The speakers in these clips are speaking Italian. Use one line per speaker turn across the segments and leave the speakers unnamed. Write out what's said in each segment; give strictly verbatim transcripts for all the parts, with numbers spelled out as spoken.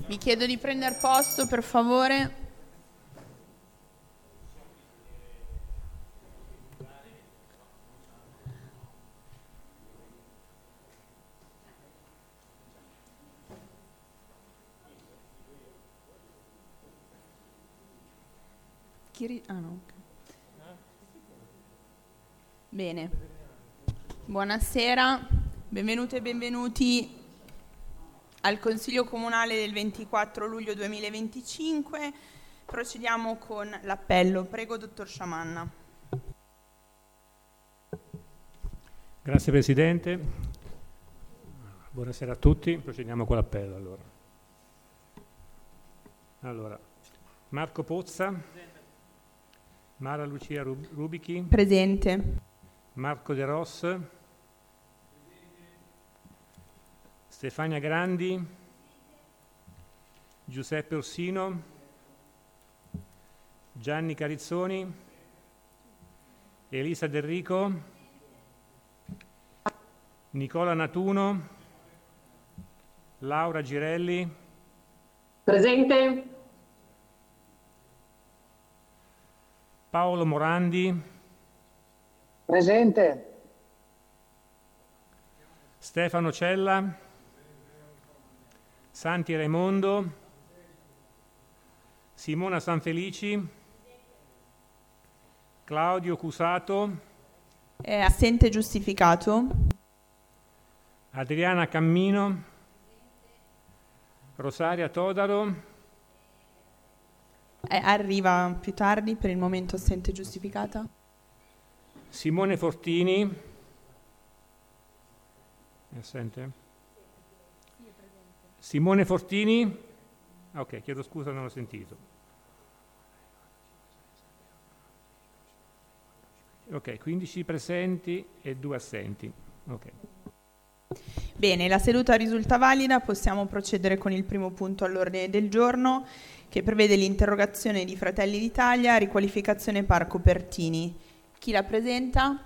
Vi chiedo di prendere posto, per favore. Chi ri- ah, no, ok. Bene. Buonasera, benvenute e benvenuti al Consiglio Comunale del ventiquattro luglio duemilaventicinque. Procediamo con l'appello. Prego, dottor Sciamanna.
Grazie Presidente. Buonasera a tutti. Procediamo con l'appello. Allora, allora Marco Pozza. Mara Lucia Rubichi.
Presente.
Marco De Ros. Stefania Grandi, Giuseppe Orsino, Gianni Carizzoni, Elisa Del Rico, Nicola Natuno, Laura Girelli.
Presente.
Paolo Morandi.
Presente.
Stefano Cella. Santi Raimondo, Simona Sanfelici, Claudio Cusato,
È assente giustificato.
Adriana Cammino, Rosaria Todaro,
Eh, arriva più tardi, per il momento assente giustificata.
Simone Fortini, è assente? Simone Fortini, ok, chiedo scusa, non l'ho sentito. Ok, quindici presenti e due assenti. Ok.
Bene, la seduta risulta valida, possiamo procedere con il primo punto all'ordine del giorno, che prevede l'interrogazione di Fratelli d'Italia, riqualificazione Parco Pertini. Chi la presenta?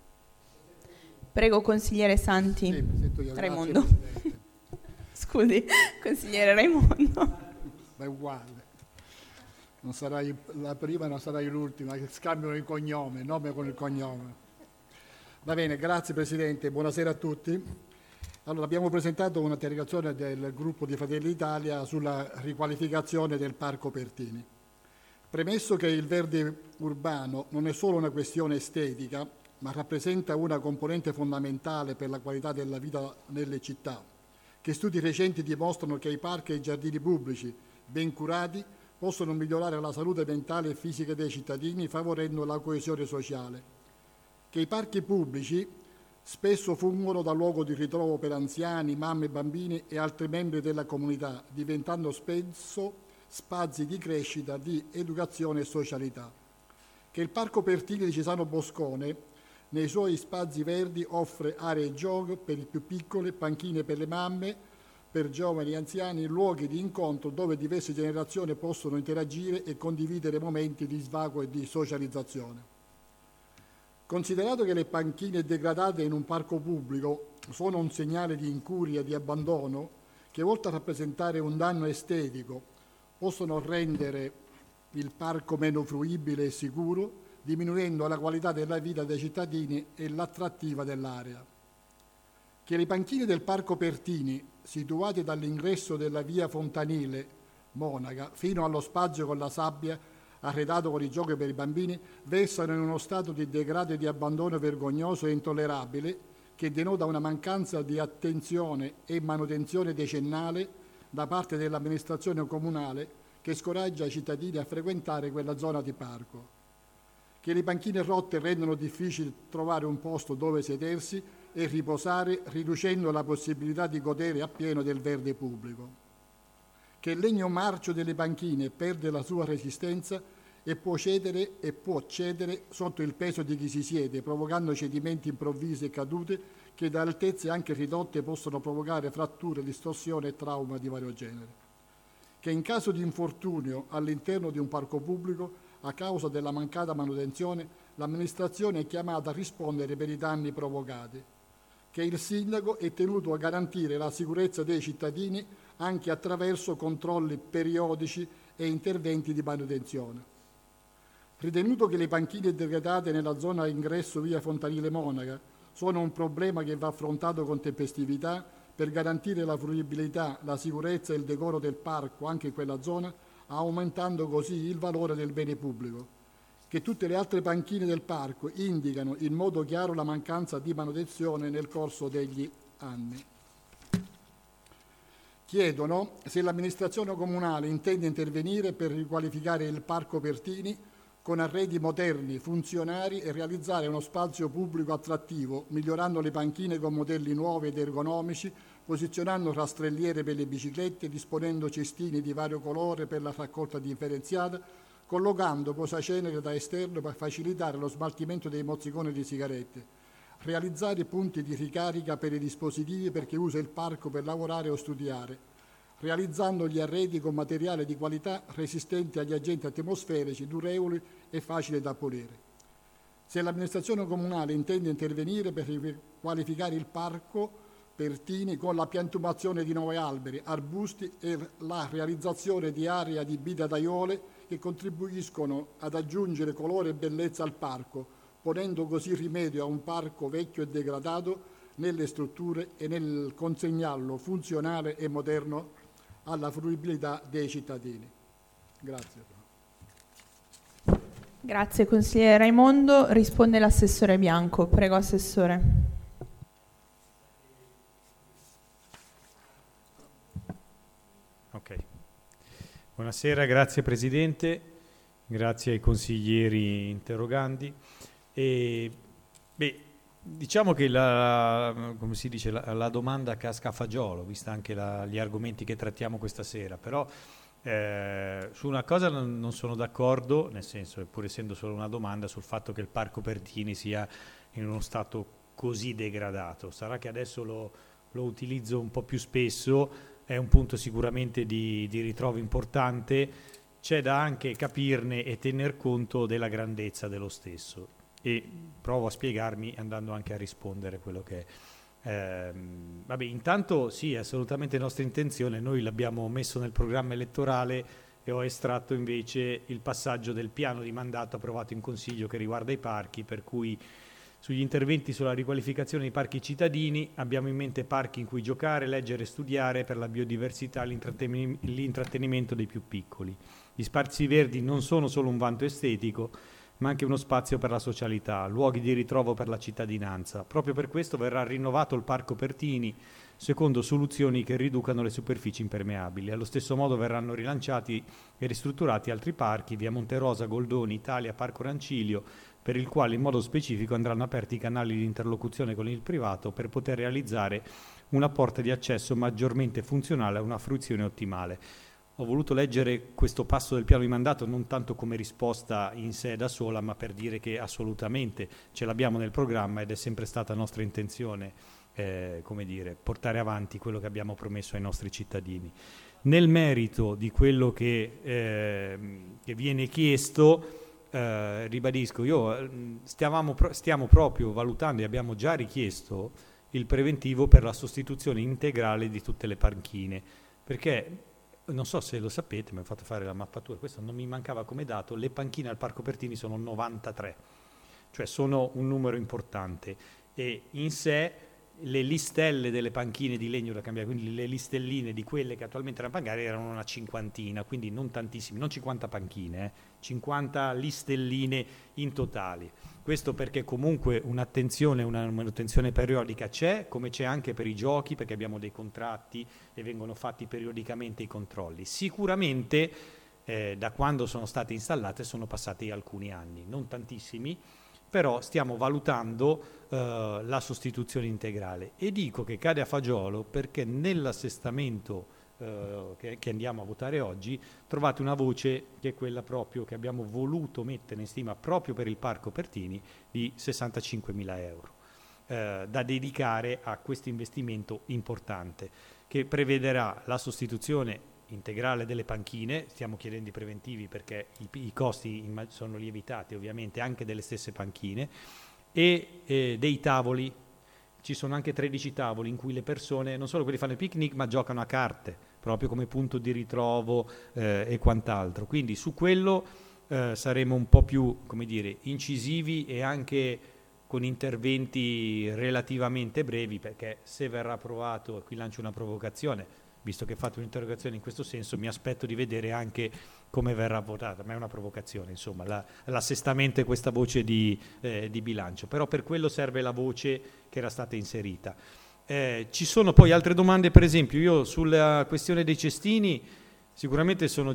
Prego, consigliere Santi.
Sì, presento io.
Raimondo.
Grazie,
Scusi, consigliere Raimondo.
ma è uguale. Non sarai la prima, non sarai l'ultima, che scambiano il cognome, nome con il cognome. Va bene, grazie Presidente, buonasera a tutti. Allora, abbiamo presentato un'interrogazione del gruppo di Fratelli d'Italia sulla riqualificazione del Parco Pertini. Premesso che il verde urbano non è solo una questione estetica, ma rappresenta una componente fondamentale per la qualità della vita nelle città, che studi recenti dimostrano che i parchi e i giardini pubblici, ben curati, possono migliorare la salute mentale e fisica dei cittadini, favorendo la coesione sociale. Che i parchi pubblici spesso fungono da luogo di ritrovo per anziani, mamme, bambini e altri membri della comunità, diventando spesso spazi di crescita, di educazione e socialità. Che il Parco Pertini di Cesano Boscone, nei suoi spazi verdi, offre aree gioco per i più piccoli, panchine per le mamme, per giovani e anziani, luoghi di incontro dove diverse generazioni possono interagire e condividere momenti di svago e di socializzazione. Considerato che le panchine degradate in un parco pubblico sono un segnale di incuria e di abbandono, che oltre a rappresentare un danno estetico, possono rendere il parco meno fruibile e sicuro, diminuendo la qualità della vita dei cittadini e l'attrattiva dell'area. Che le panchine del Parco Pertini, situate dall'ingresso della via Fontanile, Monaca, fino allo spazio con la sabbia, arredato con i giochi per i bambini, versano in uno stato di degrado e di abbandono vergognoso e intollerabile, che denota una mancanza di attenzione e manutenzione decennale da parte dell'amministrazione comunale, che scoraggia i cittadini a frequentare quella zona di parco. Che le panchine rotte rendono difficile trovare un posto dove sedersi e riposare, riducendo la possibilità di godere appieno del verde pubblico. Che il legno marcio delle panchine perde la sua resistenza e può cedere e può cedere sotto il peso di chi si siede, provocando cedimenti improvvisi e cadute che da altezze anche ridotte possono provocare fratture, distorsione e trauma di vario genere. Che in caso di infortunio all'interno di un parco pubblico, a causa della mancata manutenzione, l'amministrazione è chiamata a rispondere per i danni provocati. Che il sindaco è tenuto a garantire la sicurezza dei cittadini anche attraverso controlli periodici e interventi di manutenzione. Ritenuto che le panchine degradate nella zona ingresso via Fontanile Monaca sono un problema che va affrontato con tempestività per garantire la fruibilità, la sicurezza e il decoro del parco anche in quella zona, aumentando così il valore del bene pubblico, che tutte le altre panchine del parco indicano in modo chiaro la mancanza di manutenzione nel corso degli anni. Chiedono se l'amministrazione comunale intende intervenire per riqualificare il Parco Pertini con arredi moderni, funzionali e realizzare uno spazio pubblico attrattivo, migliorando le panchine con modelli nuovi ed ergonomici, posizionando rastrelliere per le biciclette, disponendo cestini di vario colore per la raccolta differenziata, collocando posacenere da esterno per facilitare lo smaltimento dei mozziconi di sigarette, realizzare punti di ricarica per i dispositivi per chi usa il parco per lavorare o studiare, realizzando gli arredi con materiale di qualità resistenti agli agenti atmosferici, durevoli e facili da pulire. Se l'amministrazione comunale intende intervenire per riqualificare il parco Pertini con la piantumazione di nuovi alberi, arbusti e la realizzazione di aree adibite ad aiole che contribuiscono ad aggiungere colore e bellezza al parco, ponendo così rimedio a un parco vecchio e degradato nelle strutture e nel consegnarlo funzionale e moderno alla fruibilità dei cittadini. Grazie.
Grazie consigliere Raimondo. Risponde l'assessore Bianco. Prego assessore.
Ok. Buonasera, grazie Presidente, grazie ai consiglieri interroganti. E, beh, diciamo che la, come si dice, la, la domanda casca a fagiolo, vista anche la, gli argomenti che trattiamo questa sera, però eh, su una cosa non, non sono d'accordo, nel senso, pur essendo solo una domanda, sul fatto che il Parco Pertini sia in uno stato così degradato. Sarà che adesso lo, lo utilizzo un po' più spesso, è un punto sicuramente di, di ritrovo importante, c'è da anche capirne e tener conto della grandezza dello stesso, e provo a spiegarmi andando anche a rispondere quello che è. Ehm, vabbè, intanto sì, è assolutamente nostra intenzione, noi l'abbiamo messo nel programma elettorale e ho estratto invece il passaggio del piano di mandato approvato in Consiglio che riguarda i parchi, per cui sugli interventi sulla riqualificazione dei parchi cittadini abbiamo in mente parchi in cui giocare, leggere e studiare per la biodiversità e l'intrattenimento dei più piccoli. Gli spazi verdi non sono solo un vanto estetico, ma anche uno spazio per la socialità, luoghi di ritrovo per la cittadinanza. Proprio per questo verrà rinnovato il Parco Pertini, secondo soluzioni che riducano le superfici impermeabili. Allo stesso modo verranno rilanciati e ristrutturati altri parchi, via Monterosa, Goldoni, Italia, Parco Rancilio, per il quale in modo specifico andranno aperti i canali di interlocuzione con il privato per poter realizzare una porta di accesso maggiormente funzionale a una fruizione ottimale. Ho voluto leggere questo passo del piano di mandato non tanto come risposta in sé da sola, ma per dire che assolutamente ce l'abbiamo nel programma ed è sempre stata nostra intenzione eh, come dire, portare avanti quello che abbiamo promesso ai nostri cittadini. Nel merito di quello che, eh, che viene chiesto, Eh, ribadisco, io stiamo, stiamo proprio valutando e abbiamo già richiesto il preventivo per la sostituzione integrale di tutte le panchine, perché non so se lo sapete, mi ho fatto fare la mappatura, questo non mi mancava come dato, le panchine al Parco Pertini sono novantatré, cioè sono un numero importante, e in sé le listelle delle panchine di legno da cambiare, quindi le listelline di quelle che attualmente erano panchine erano una cinquantina, quindi non tantissimi, non cinquanta panchine, eh, cinquanta listelline in totale. Questo perché comunque un'attenzione, una manutenzione periodica c'è, come c'è anche per i giochi, perché abbiamo dei contratti e vengono fatti periodicamente i controlli. Sicuramente eh, da quando sono state installate sono passati alcuni anni, non tantissimi, però stiamo valutando eh, la sostituzione integrale, e dico che cade a fagiolo perché nell'assestamento eh, che, che andiamo a votare oggi trovate una voce che è quella proprio che abbiamo voluto mettere in stima proprio per il Parco Pertini di sessantacinquemila euro eh, da dedicare a questo investimento importante, che prevederà la sostituzione integrale delle panchine. Stiamo chiedendo i preventivi perché i, i costi sono lievitati ovviamente anche delle stesse panchine, e eh, dei tavoli. Ci sono anche tredici tavoli in cui le persone non solo quelli fanno il picnic ma giocano a carte, proprio come punto di ritrovo eh, e quant'altro. Quindi su quello eh, saremo un po' più, come dire, incisivi e anche con interventi relativamente brevi, perché se verrà approvato, e qui lancio una provocazione, visto che fate un'interrogazione in questo senso, mi aspetto di vedere anche come verrà votata, ma è una provocazione, insomma, la, l'assestamento è questa voce di, eh, di bilancio, però per quello serve la voce che era stata inserita. Eh, ci sono poi altre domande, per esempio, io sulla questione dei cestini, sicuramente sono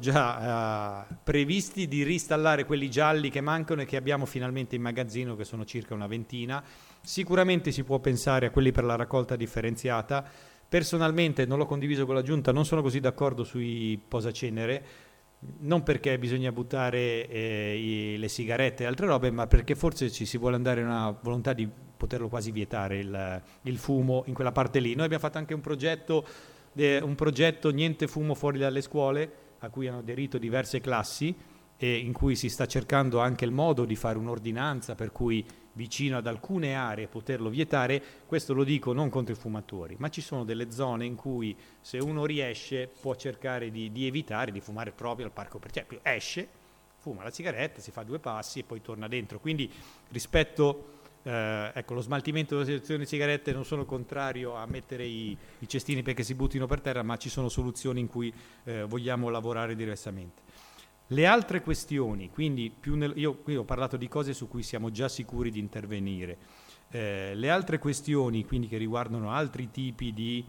già uh, previsti di reinstallare quelli gialli che mancano e che abbiamo finalmente in magazzino, che sono circa una ventina. Sicuramente si può pensare a quelli per la raccolta differenziata. Personalmente non l'ho condiviso con la Giunta, non sono così d'accordo sui posacenere, non perché bisogna buttare eh, i, le sigarette e altre robe, ma perché forse ci si vuole andare a una volontà di poterlo quasi vietare il, il fumo in quella parte lì. Noi abbiamo fatto anche un progetto un progetto Niente fumo fuori dalle scuole, a cui hanno aderito diverse classi e in cui si sta cercando anche il modo di fare un'ordinanza per cui vicino ad alcune aree poterlo vietare. Questo lo dico non contro i fumatori, ma ci sono delle zone in cui se uno riesce può cercare di, di evitare di fumare proprio al parco, perché esce, fuma la sigaretta, si fa due passi e poi torna dentro. Quindi rispetto Eh, ecco, lo smaltimento della sezione di sigarette, non sono contrario a mettere i, i cestini perché si buttino per terra, ma ci sono soluzioni in cui eh, vogliamo lavorare diversamente. Le altre questioni, quindi più nel, io qui ho parlato di cose su cui siamo già sicuri di intervenire, eh, le altre questioni quindi che riguardano altri tipi di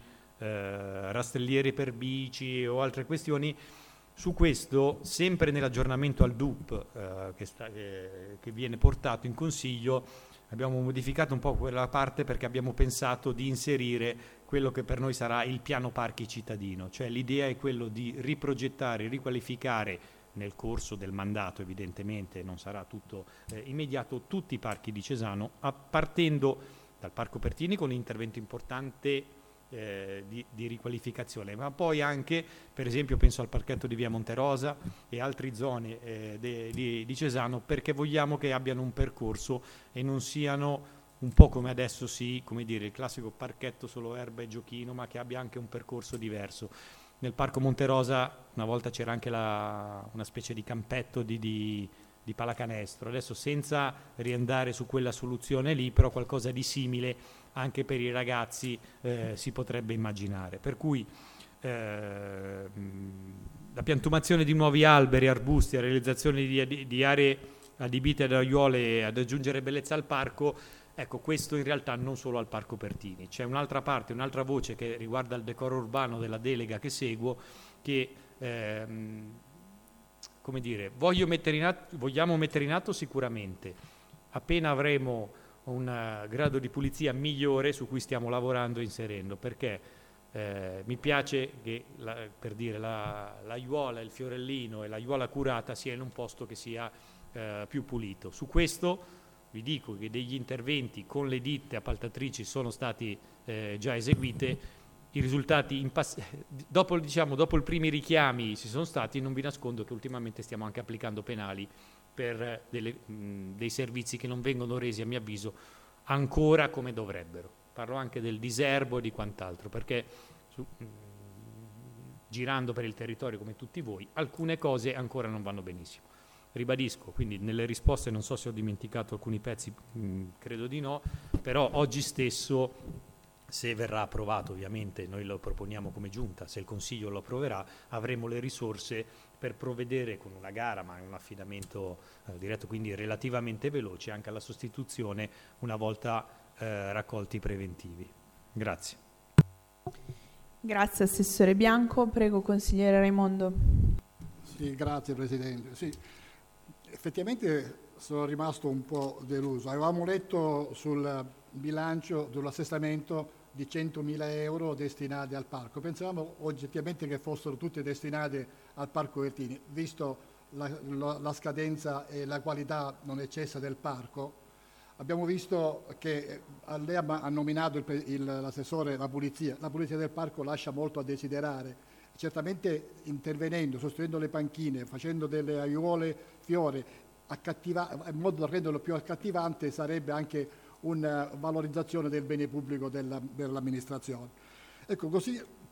eh, rastrelliere per bici o altre questioni, su questo, sempre nell'aggiornamento al D U P eh, che, sta, eh, che viene portato in Consiglio, abbiamo modificato un po' quella parte perché abbiamo pensato di inserire quello che per noi sarà il piano parchi cittadino, cioè l'idea è quello di riprogettare, riqualificare nel corso del mandato, evidentemente non sarà tutto eh, immediato, tutti i parchi di Cesano, a, partendo dal Parco Pertini con un intervento importante Eh, di, di riqualificazione, ma poi anche, per esempio, penso al parchetto di via Monterosa e altre zone eh, de, di, di Cesano, perché vogliamo che abbiano un percorso e non siano un po' come adesso sì, come dire, il classico parchetto solo erba e giochino, ma che abbia anche un percorso diverso. Nel parco Monterosa una volta c'era anche la, una specie di campetto di, di, di pallacanestro, adesso senza riandare su quella soluzione lì, però qualcosa di simile anche per i ragazzi eh, si potrebbe immaginare. Per cui eh, la piantumazione di nuovi alberi, arbusti, la realizzazione di, di aree adibite ad aiuole ad aggiungere bellezza al parco, ecco, questo in realtà non solo al Parco Pertini. C'è un'altra parte, un'altra voce che riguarda il decoro urbano della delega che seguo, che ehm, come dire, voglio mettere in atto, vogliamo mettere in atto sicuramente, appena avremo un uh, grado di pulizia migliore su cui stiamo lavorando e inserendo, perché eh, mi piace che la, per dire la, l'aiuola, il fiorellino e l'aiuola curata sia in un posto che sia eh, più pulito. Su questo vi dico che degli interventi con le ditte appaltatrici sono stati eh, già eseguite, i risultati in pass- dopo, diciamo, dopo i primi richiami ci sono stati, non vi nascondo che ultimamente stiamo anche applicando penali per delle, mh, dei servizi che non vengono resi, a mio avviso, ancora come dovrebbero. Parlo anche del diserbo e di quant'altro, perché su, mh, girando per il territorio come tutti voi, alcune cose ancora non vanno benissimo. Ribadisco, quindi nelle risposte non so se ho dimenticato alcuni pezzi, mh, credo di no, però oggi stesso, se verrà approvato, ovviamente noi lo proponiamo come giunta, se il Consiglio lo approverà, avremo le risorse per provvedere con una gara, ma un affidamento eh, diretto, quindi relativamente veloce, anche alla sostituzione una volta eh, raccolti i preventivi. Grazie.
Grazie Assessore Bianco. Prego Consigliere Raimondo.
Sì, grazie Presidente. Sì, effettivamente sono rimasto un po' deluso. Avevamo letto sul bilancio dell'assestamento di centomila euro destinati al parco. Pensavamo oggettivamente che fossero tutte destinate al Parco Pertini, visto la, la, la scadenza e la qualità non eccessa del parco. Abbiamo visto che lei ha nominato il, il, l'assessore la pulizia. La pulizia del parco lascia molto a desiderare. Certamente intervenendo, sostituendo le panchine, facendo delle aiuole fiore, accattiva, in modo da renderlo più accattivante, sarebbe anche una valorizzazione del bene pubblico della, dell'amministrazione. Ecco, così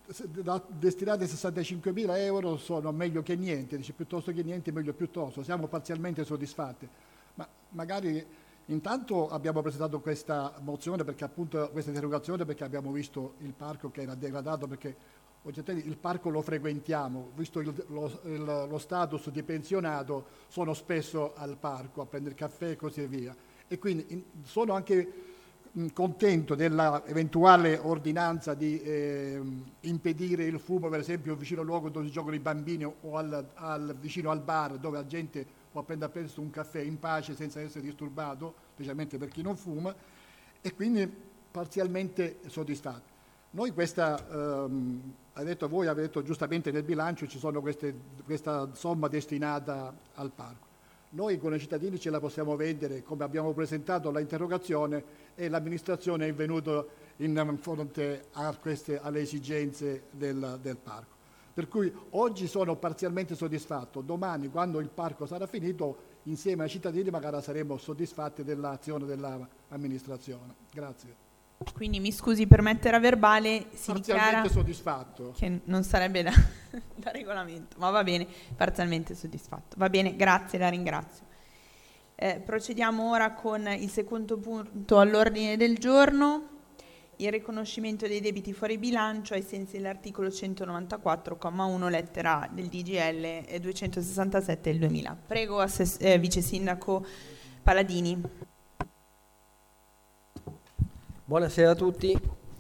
da, destinati sessantacinquemila euro sono meglio che niente, dice piuttosto che niente, meglio piuttosto, siamo parzialmente soddisfatti. Ma magari intanto abbiamo presentato questa mozione, perché appunto questa interrogazione, perché abbiamo visto il parco che era degradato, perché oggettivamente il parco lo frequentiamo, visto il, lo, il, lo status di pensionato, sono spesso al parco a prendere caffè e così via. E quindi in, sono anche contento della eventuale ordinanza di eh, impedire il fumo, per esempio vicino al luogo dove si giocano i bambini o al, al, vicino al bar, dove la gente può prendere a presto un caffè in pace senza essere disturbato, specialmente per chi non fuma, e quindi parzialmente soddisfatto. Noi questa, ehm, ha detto voi, avete detto giustamente nel bilancio ci sono queste, questa somma destinata al parco. Noi come cittadini ce la possiamo vendere, come abbiamo presentato la interrogazione, e l'amministrazione è venuta in fronte a queste, alle esigenze del, del parco. Per cui oggi sono parzialmente soddisfatto, domani quando il parco sarà finito, insieme ai cittadini magari saremo soddisfatti dell'azione dell'amministrazione. Grazie.
Quindi mi scusi per mettere a verbale, si
Parzialmente
dichiara
soddisfatto.
che non sarebbe da, da regolamento, ma va bene, parzialmente soddisfatto. Va bene, grazie, la ringrazio. Eh, procediamo ora con il secondo punto all'ordine del giorno, il riconoscimento dei debiti fuori bilancio ai sensi dell'articolo centonovantaquattro, comma uno, lettera A del D G L duecentosessantasette del duemila. Prego, assess- eh, Vice Sindaco Paladini.
Buonasera a tutti.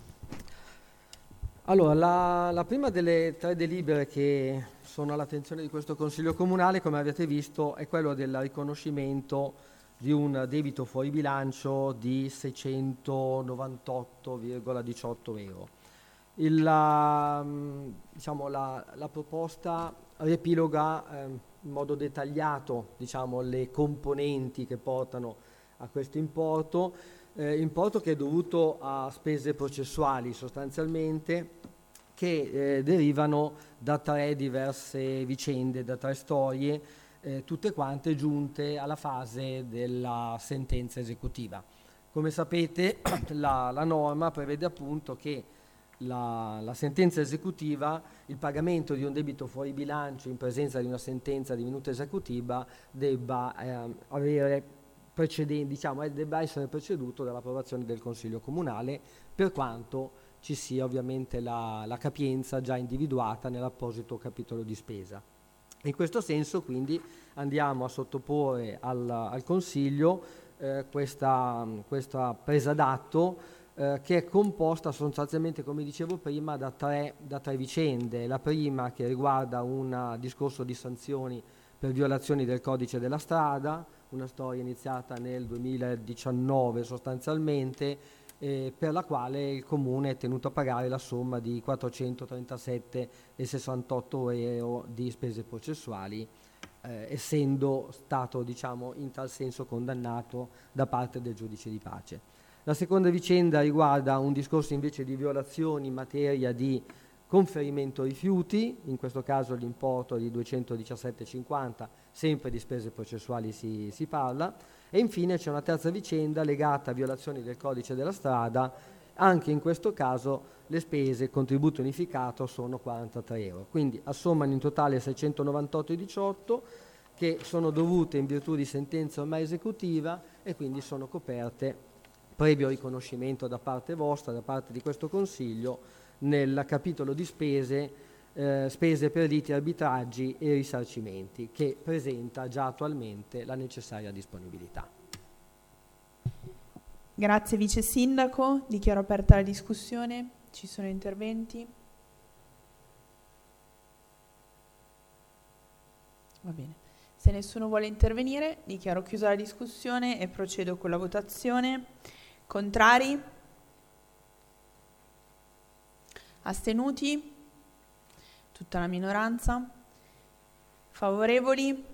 Allora, la, la prima delle tre delibere che sono all'attenzione di questo Consiglio Comunale, come avete visto, è quello del riconoscimento di un debito fuori bilancio di seicentonovantotto virgola diciotto euro. Il, la, diciamo, la, la proposta riepiloga eh, in modo dettagliato, diciamo, le componenti che portano a questo importo, eh, importo che è dovuto a spese processuali sostanzialmente, che eh, derivano da tre diverse vicende, da tre storie, eh, tutte quante giunte alla fase della sentenza esecutiva. Come sapete, la, la norma prevede appunto che la, la sentenza esecutiva, il pagamento di un debito fuori bilancio in presenza di una sentenza di minuta esecutiva debba eh, avere precedenti, diciamo, eh, debba essere preceduto dall'approvazione del Consiglio Comunale, per quanto ci sia ovviamente la, la capienza già individuata nell'apposito capitolo di spesa. In questo senso quindi andiamo a sottoporre al, al Consiglio eh, questa, questa presa d'atto eh, che è composta sostanzialmente, come dicevo prima, da tre, da tre vicende. La prima che riguarda un discorso di sanzioni per violazioni del codice della strada, una storia iniziata nel duemiladiciannove sostanzialmente, Eh, per la quale il Comune è tenuto a pagare la somma di quattrocentotrentasette virgola sessantotto euro di spese processuali, eh, essendo stato, diciamo, in tal senso condannato da parte del giudice di pace. La seconda vicenda riguarda un discorso invece di violazioni in materia di conferimento rifiuti, in questo caso l'importo di duecentodiciassette virgola cinquanta, sempre di spese processuali si, si parla. E infine c'è una terza vicenda legata a violazioni del codice della strada. Anche in questo caso le spese, il contributo unificato, sono quarantatré euro. Quindi assommano in totale seicentonovantotto virgola diciotto, che sono dovute in virtù di sentenza ormai esecutiva e quindi sono coperte, previo riconoscimento da parte vostra, da parte di questo Consiglio, nel capitolo di spese, eh, spese per liti, arbitraggi e risarcimenti, che presenta già attualmente la necessaria disponibilità.
Grazie Vice Sindaco, dichiaro aperta la discussione. Ci sono interventi? Va bene. Se nessuno vuole intervenire, dichiaro chiusa la discussione e procedo con la votazione. Contrari? Astenuti? Tutta la minoranza? Favorevoli?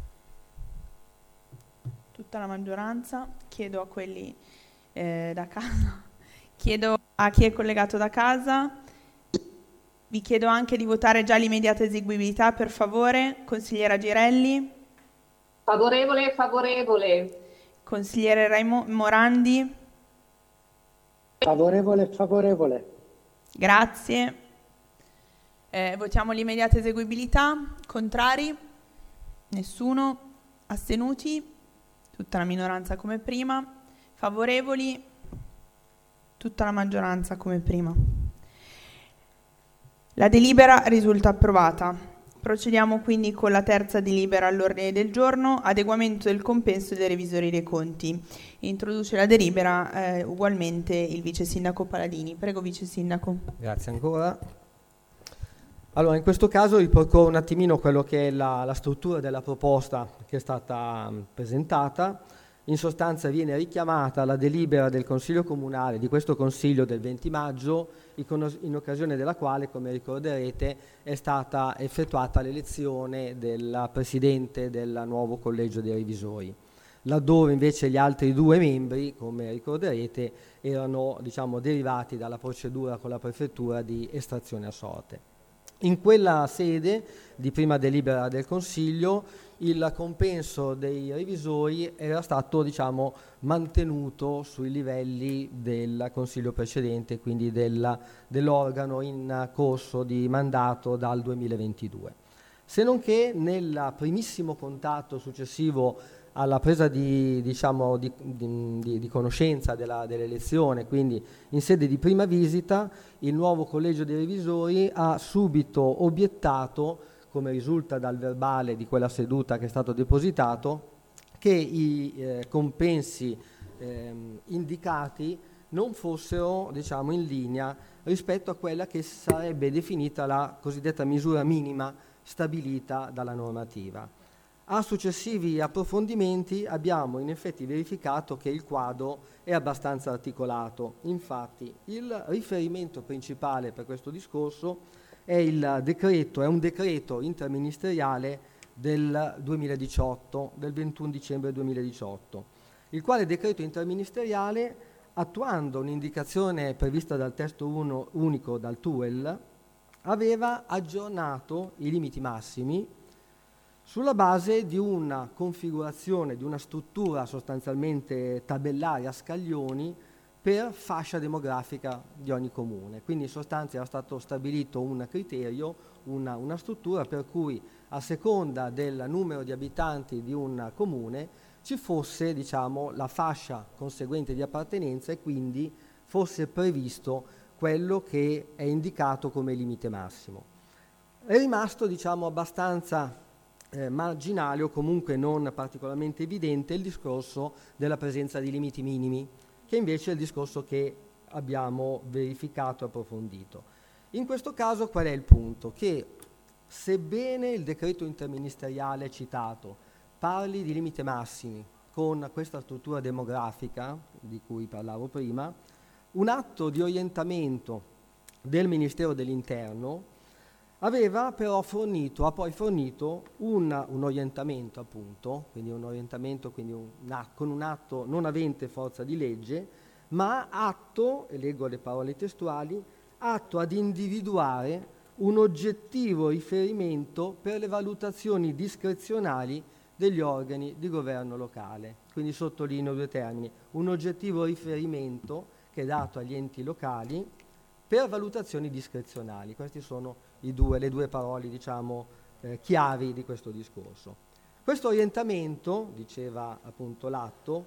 Tutta la maggioranza? Chiedo a quelli eh, da casa, chiedo a chi è collegato da casa, vi chiedo anche di votare già l'immediata eseguibilità, per favore. Consigliera Girelli?
Favorevole, favorevole.
Consigliere Raimo- Morandi?
Favorevole, favorevole.
Grazie. Eh, votiamo l'immediata eseguibilità. Contrari? Nessuno. Astenuti? Tutta la minoranza come prima. Favorevoli? Tutta la maggioranza come prima. La delibera risulta approvata. Procediamo quindi con la terza delibera all'ordine del giorno, adeguamento del compenso dei revisori dei conti. Introduce la delibera eh, ugualmente il vice sindaco Paladini. Prego, vice sindaco.
Grazie ancora. Allora, in questo caso ripercorro un attimino quello che è la, la struttura della proposta che è stata um, presentata. In sostanza viene richiamata la delibera del Consiglio Comunale, di questo Consiglio del venti maggio, in occasione della quale, come ricorderete, è stata effettuata l'elezione del Presidente del nuovo Collegio dei Revisori, laddove invece gli altri due membri, come ricorderete, erano diciamo, derivati dalla procedura con la Prefettura di estrazione a sorte. In quella sede di prima delibera del Consiglio il compenso dei revisori era stato diciamo, mantenuto sui livelli del Consiglio precedente, quindi del, dell'organo in corso di mandato dal duemilaventidue. Se non che nel primissimo contatto successivo alla presa di, diciamo, di, di, di conoscenza della, dell'elezione, quindi in sede di prima visita, il nuovo Collegio dei Revisori ha subito obiettato, come risulta dal verbale di quella seduta che è stato depositato, che i eh, compensi eh, indicati non fossero diciamo, in linea rispetto a quella che sarebbe definita la cosiddetta misura minima stabilita dalla normativa. A successivi approfondimenti abbiamo in effetti verificato che il quadro è abbastanza articolato. Infatti il riferimento principale per questo discorso è il decreto, è un decreto interministeriale del duemiladiciotto, del ventuno dicembre duemiladiciotto, il quale decreto interministeriale, attuando un'indicazione prevista dal testo uno, unico dal T U E L, aveva aggiornato i limiti massimi sulla base di una configurazione, di una struttura sostanzialmente tabellaria a scaglioni per fascia demografica di ogni comune. Quindi in sostanza era stato stabilito un criterio, una, una struttura per cui a seconda del numero di abitanti di un comune ci fosse diciamo, la fascia conseguente di appartenenza e quindi fosse previsto quello che è indicato come limite massimo. È rimasto diciamo, abbastanza eh, marginale o comunque non particolarmente evidente il discorso della presenza di limiti minimi, che invece è il discorso che abbiamo verificato e approfondito. In questo caso qual è il punto? Che sebbene il decreto interministeriale citato parli di limiti massimi con questa struttura demografica di cui parlavo prima, un atto di orientamento del Ministero dell'Interno aveva però fornito, ha poi fornito un, un orientamento appunto, quindi un orientamento quindi un, una, con un atto non avente forza di legge, ma atto, e leggo le parole testuali, atto ad individuare un oggettivo riferimento per le valutazioni discrezionali degli organi di governo locale. Quindi sottolineo due termini, un oggettivo riferimento che è dato agli enti locali per valutazioni discrezionali. Queste sono i due, le due parole diciamo, eh, chiavi di questo discorso. Questo orientamento, diceva appunto l'atto,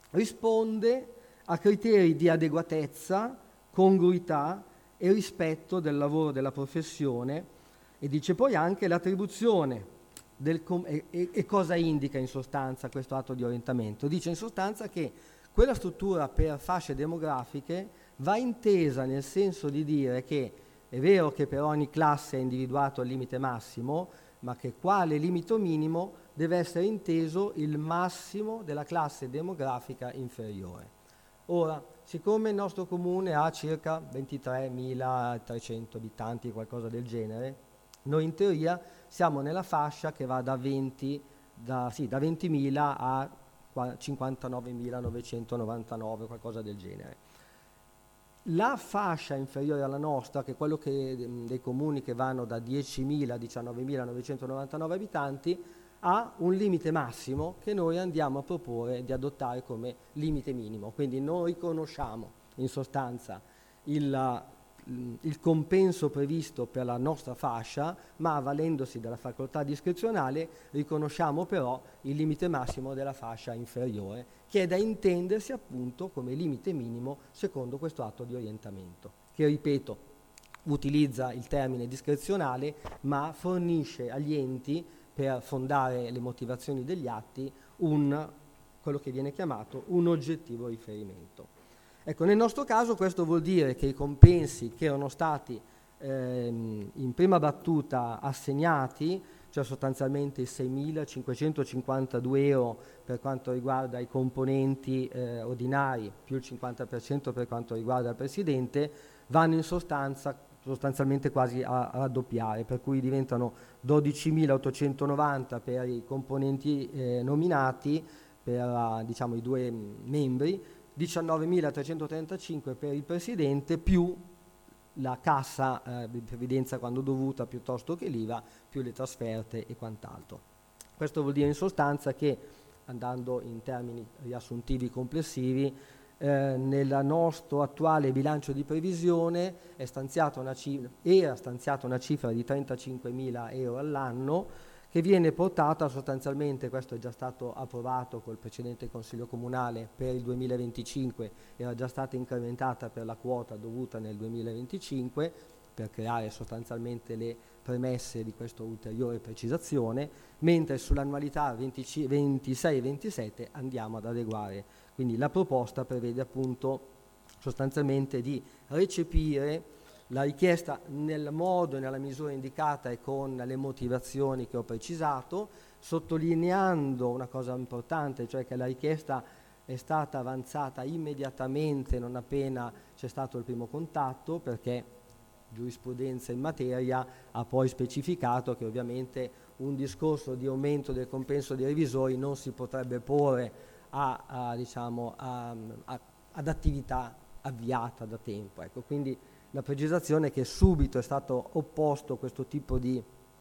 risponde a criteri di adeguatezza, congruità e rispetto del lavoro della professione e dice poi anche l'attribuzione del com- e, e, e cosa indica in sostanza questo atto di orientamento? Dice in sostanza che quella struttura per fasce demografiche va intesa nel senso di dire che è vero che per ogni classe è individuato il limite massimo, ma che quale limite minimo deve essere inteso il massimo della classe demografica inferiore. Ora, siccome il nostro comune ha circa ventitremilatrecento abitanti, qualcosa del genere, noi in teoria siamo nella fascia che va da, venti, da, sì, da ventimila a cinquantanovemilanovecentonovantanove, qualcosa del genere. La fascia inferiore alla nostra, che è quello che, dei comuni che vanno da diecimila a diciannovemilanovecentonovantanove abitanti, ha un limite massimo che noi andiamo a proporre di adottare come limite minimo. Quindi noi riconosciamo in sostanza il, il compenso previsto per la nostra fascia, ma avvalendosi della facoltà discrezionale riconosciamo però il limite massimo della fascia inferiore, che è da intendersi appunto come limite minimo secondo questo atto di orientamento, che ripeto utilizza il termine discrezionale ma fornisce agli enti, per fondare le motivazioni degli atti, un, quello che viene chiamato un oggettivo riferimento. Ecco, nel nostro caso questo vuol dire che i compensi che erano stati ehm, in prima battuta assegnati, cioè sostanzialmente i seimilacinquecentocinquantadue euro per quanto riguarda i componenti eh, ordinari, più il cinquanta per cento per quanto riguarda il Presidente, vanno in sostanza sostanzialmente quasi a, a raddoppiare, per cui diventano dodicimilaottocentonovanta per i componenti eh, nominati, per uh, diciamo, i due membri, diciannovemilatrecentotrentacinque per il Presidente, più la cassa eh, di previdenza quando dovuta, piuttosto che l'I V A, più le trasferte e quant'altro. Questo vuol dire in sostanza che, andando in termini riassuntivi complessivi, eh, nel nostro attuale bilancio di previsione è stanziata una cifra, era stanziata una cifra di trentacinquemila euro all'anno, che viene portata sostanzialmente, questo è già stato approvato col precedente Consiglio Comunale, per il duemilaventicinque era già stata incrementata per la quota dovuta nel duemilaventicinque, per creare sostanzialmente le premesse di questa ulteriore precisazione, mentre sull'annualità ventisei e ventisette andiamo ad adeguare. Quindi la proposta prevede appunto sostanzialmente di recepire la richiesta nel modo e nella misura indicata e con le motivazioni che ho precisato, sottolineando una cosa importante, cioè che la richiesta è stata avanzata immediatamente non appena c'è stato il primo contatto, perché giurisprudenza in materia ha poi specificato che ovviamente un discorso di aumento del compenso dei revisori non si potrebbe porre a, a, diciamo, a, a, ad attività avviata da tempo. Ecco, quindi la precisazione è che subito è stato opposto questo tipo di,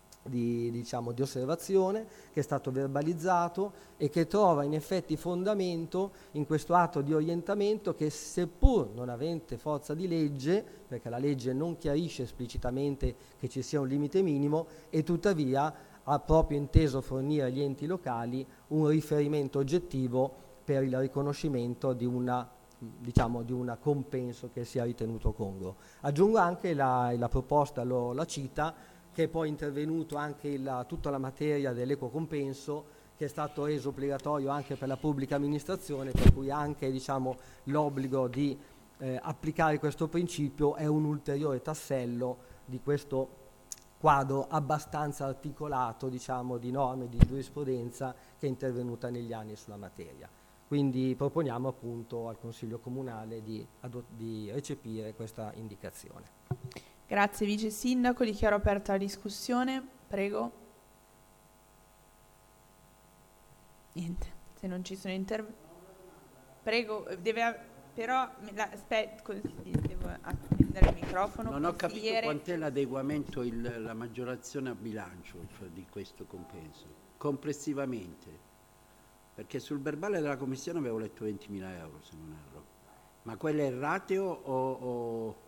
di, diciamo, di osservazione, che è stato verbalizzato e che trova in effetti fondamento in questo atto di orientamento che, seppur non avente forza di legge, perché la legge non chiarisce esplicitamente che ci sia un limite minimo, e tuttavia ha proprio inteso fornire agli enti locali un riferimento oggettivo per il riconoscimento di una diciamo di un compenso che sia ritenuto congruo. Aggiungo anche la, la proposta, lo, la cita, che è poi intervenuto anche il, tutta la materia dell'equo compenso, che è stato reso obbligatorio anche per la pubblica amministrazione, per cui anche diciamo, l'obbligo di eh, applicare questo principio è un ulteriore tassello di questo quadro abbastanza articolato diciamo, di norme di giurisprudenza che è intervenuta negli anni sulla materia. Quindi proponiamo appunto al Consiglio Comunale di, di recepire questa indicazione.
Grazie Vice Sindaco, dichiaro aperta la discussione. Prego. Niente, se non ci sono interventi. Prego, deve però la, aspetta, devo accendere il microfono.
Non ho capito quant'è l'adeguamento, il, la maggiorazione a bilancio, cioè di questo compenso, complessivamente. Perché sul verbale della Commissione avevo letto ventimila euro, se non erro. Ma quello è il rateo o... o...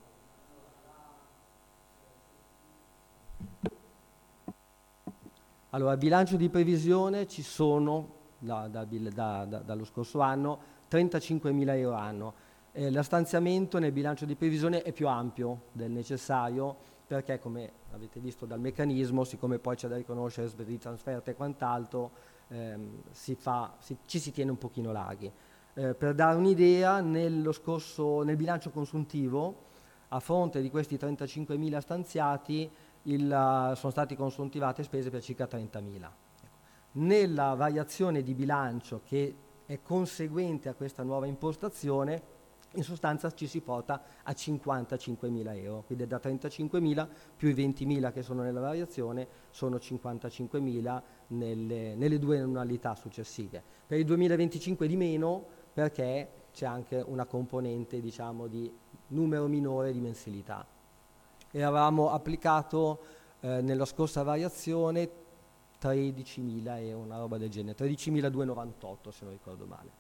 Allora, bilancio di previsione ci sono, da, da, da, da, dallo scorso anno, trentacinquemila euro anno. Eh, lo stanziamento nel bilancio di previsione è più ampio del necessario, perché come avete visto dal meccanismo, siccome poi c'è da riconoscere spese di trasferte e quant'altro, ehm, si fa, si, ci si tiene un pochino larghi. Eh, per dare un'idea, nello scorso, nel bilancio consuntivo, a fronte di questi trentacinquemila stanziati, il, uh, sono stati consuntivate spese per circa trentamila. Nella variazione di bilancio che è conseguente a questa nuova impostazione, in sostanza ci si porta a cinquantacinquemila euro, quindi da trentacinquemila più i ventimila che sono nella variazione sono cinquantacinquemila nelle, nelle due annualità successive. Per il duemilaventicinque di meno, perché c'è anche una componente diciamo di numero minore di mensilità. E avevamo applicato eh, nella scorsa variazione tredicimila euro, una roba del genere, tredicimiladuecentonovantotto se non ricordo male.